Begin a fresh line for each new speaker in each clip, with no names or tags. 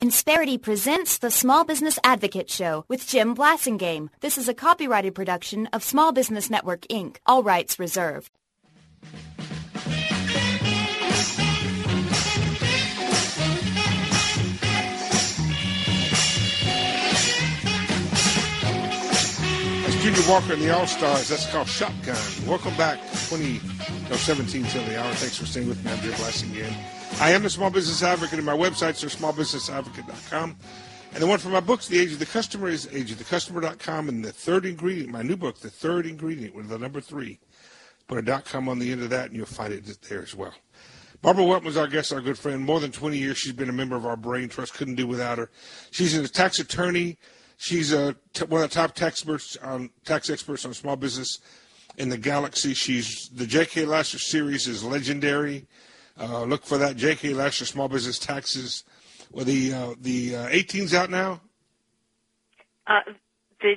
Insperity presents the Small Business Advocate Show with Jim Blasingame. This is a copyrighted production of Small Business Network, Inc., all rights reserved.
That's Junior Walker and the All-Stars. That's called Shotgun. Welcome back. 17 till the hour. Thanks for staying with me. I'm Jim Blasingame. I am the Small Business Advocate, and my websites are smallbusinessadvocate.com. And the one for my books, The Age of the Customer, is ageofthecustomer.com. And the third ingredient, my new book, The Third Ingredient, with the number 3. Put a .com on the end of that, and you'll find it there as well. Barbara Weltman's our guest, our good friend. More than 20 years she's been a member of our Brain Trust. Couldn't do without her. She's a tax attorney. She's one of the top tax experts on small business in the galaxy. The J.K. Lasher series is legendary. Look for that, J.K. Lasher Small Business Taxes. Well, the 18's out now?
The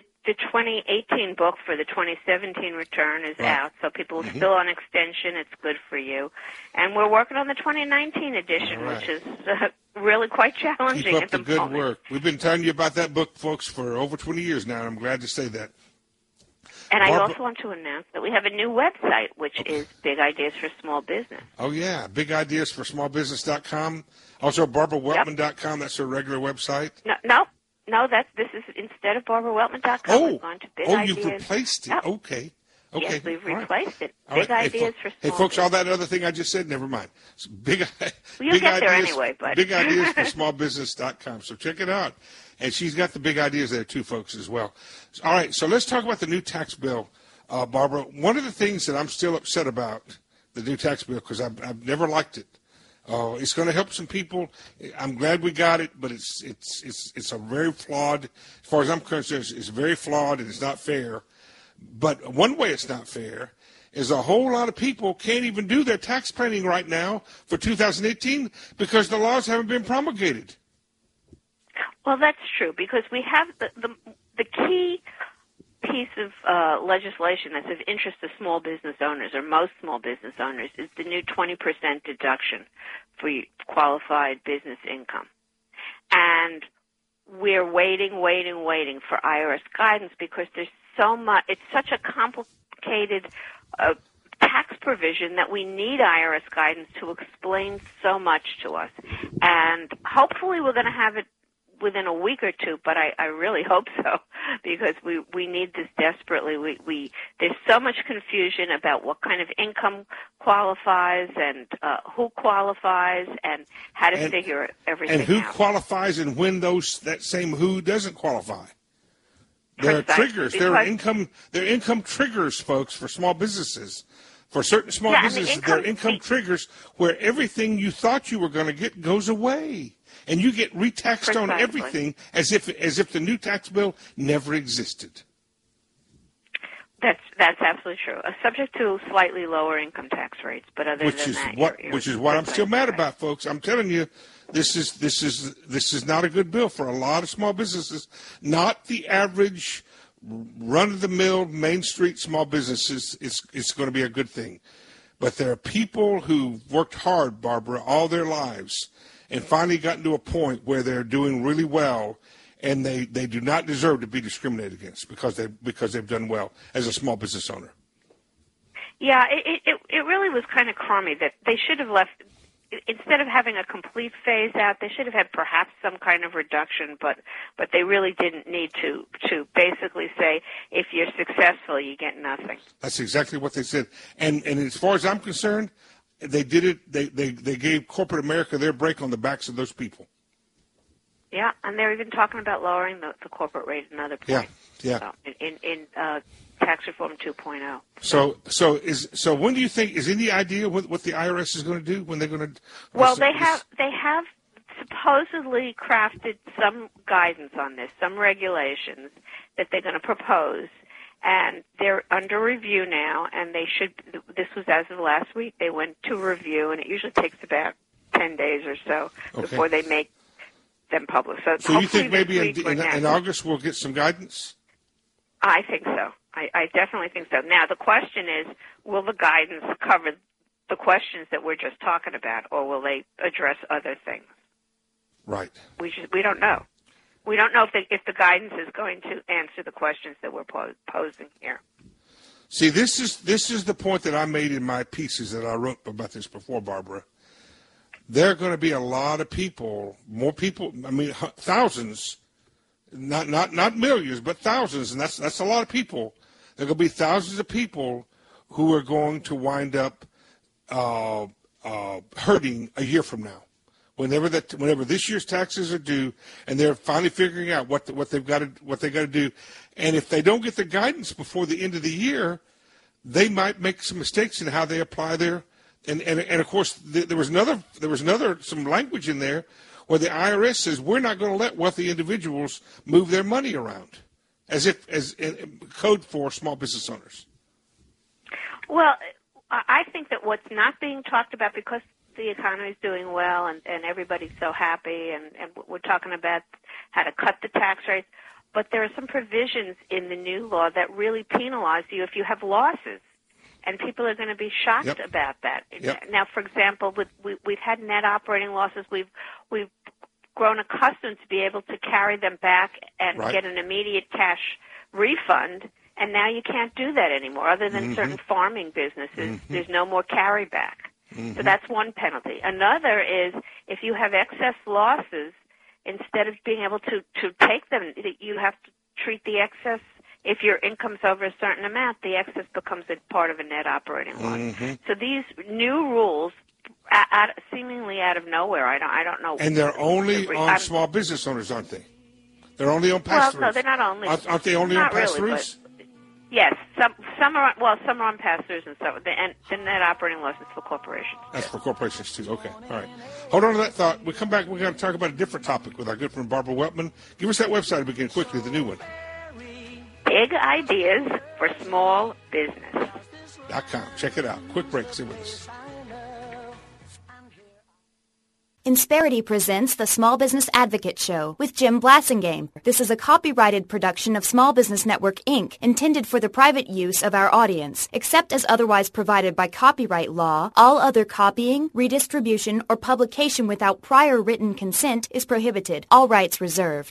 2018 book for the 2017 return is out, so people are still on extension. It's good for you. And we're working on the 2019 edition, which is really quite challenging.
Keep up the good work. We've been telling you about that book, folks, for over 20 years now, and I'm glad to say that.
And I also want to announce that we have a new website, which is Big Ideas for Small Business.
Oh, yeah, bigideasforsmallbusiness.com. Also, BarbaraWeltman.com. That's her regular website.
No, this is instead of BarbaraWeltman.com. We've gone to Big Ideas.
You've replaced it.
Yep.
Okay.
Yes, we've replaced it.
All
Big
right.
Ideas for Small
Hey, folks,
Business.
all that other thing I just said, never mind.
You'll get there anyway, but
Big Ideas for smallbusiness.com. So check it out. And she's got the big ideas there, too, folks, as well. All right, so let's talk about the new tax bill, Barbara. One of the things that I'm still upset about, the new tax bill, because I've never liked it. It's going to help some people. I'm glad we got it, but it's a very flawed, as far as I'm concerned, it's very flawed and it's not fair. But one way it's not fair is a whole lot of people can't even do their tax planning right now for 2018 because the laws haven't been promulgated.
Well, that's true, because we have the key piece of legislation that's of interest to small business owners, or most small business owners, is the new 20% deduction for qualified business income. And we're waiting for IRS guidance because there's so much, it's such a complicated tax provision that we need IRS guidance to explain so much to us. And hopefully we're going to have it within a week or two, but I really hope so, because we need this desperately. There's so much confusion about what kind of income qualifies and who qualifies and how to figure everything out.
And who qualifies and when that same who doesn't qualify. There are triggers. There are income triggers, folks, for small businesses. For certain small businesses, there are income triggers where everything you thought you were going to get goes away. And you get retaxed on everything as if the new tax bill never existed.
That's absolutely true. Subject to slightly lower income tax rates, but other than that,
which is what I'm still mad about, folks. I'm telling you, this is not a good bill for a lot of small businesses. Not the average run-of-the-mill Main Street small businesses. It's going to be a good thing, but there are people who've worked hard, Barbara, all their lives, and finally gotten to a point where they're doing really well, and they do not deserve to be discriminated against because they've done well as a small business owner.
Yeah, it really was kind of crummy that they should have left, instead of having a complete phase out, they should have had perhaps some kind of reduction, but they really didn't need to basically say, if you're successful, you get nothing.
That's exactly what they said. And as far as I'm concerned, they did it. They gave corporate America their break on the backs of those people.
Yeah, and they're even talking about lowering the corporate rate another point.
Yeah.
In Tax Reform 2.0.
So when do you think, is any idea what the IRS is going to do when they're going to?
Well, they have supposedly crafted some guidance on this, some regulations that they're going to propose. And they're under review now, and this was as of last week, they went to review, and it usually takes about 10 days or so before they make them public. So
you think maybe in August we'll get some guidance?
I think so. I definitely think so. Now, the question is, will the guidance cover the questions that we're just talking about, or will they address other things?
Right.
We don't know. We don't know if the guidance is going to answer the questions that we're posing here.
See, this is the point that I made in my pieces that I wrote about this before, Barbara. There are going to be a lot of people, more people. I mean, thousands, not millions, but thousands, and that's a lot of people. There are going to be thousands of people who are going to wind up hurting a year from now. Whenever this year's taxes are due, and they're finally figuring out what they've got to do, and if they don't get the guidance before the end of the year, they might make some mistakes in how they apply their. And of course there was some language in there where the IRS says we're not going to let wealthy individuals move their money around, as code for small business owners.
Well, I think that what's not being talked about, because the economy is doing well and everybody's so happy, and we're talking about how to cut the tax rates, but there are some provisions in the new law that really penalize you if you have losses, and people are going to be shocked about that.
Yep.
Now, for example, we've had net operating losses. We've grown accustomed to be able to carry them back and get an immediate cash refund, and now you can't do that anymore. Other than certain farming businesses, there's no more carryback. So that's one penalty. Another is if you have excess losses, instead of being able to take them, you have to treat the excess. If your income's over a certain amount, the excess becomes a part of a net operating loss. So these new rules, seemingly out of nowhere, I don't know.
And they're only on small business owners, aren't they? They're only on pass-throughs.
Well, no, they're not only.
Aren't they only on pass-throughs?
Yes, some are on pass-throughs, and so the net operating loss is for corporations.
That's for corporations too. Okay, all right. Hold on to that thought. We come back. We're going to talk about a different topic with our good friend Barbara Weltman. Give us that website again quickly, the new one.
Big Ideas for Small Business.
.com. Check it out. Quick break. Stay with us.
Insperity presents the Small Business Advocate Show with Jim Blasingame. This is a copyrighted production of Small Business Network, Inc., intended for the private use of our audience. Except as otherwise provided by copyright law, all other copying, redistribution, or publication without prior written consent is prohibited. All rights reserved.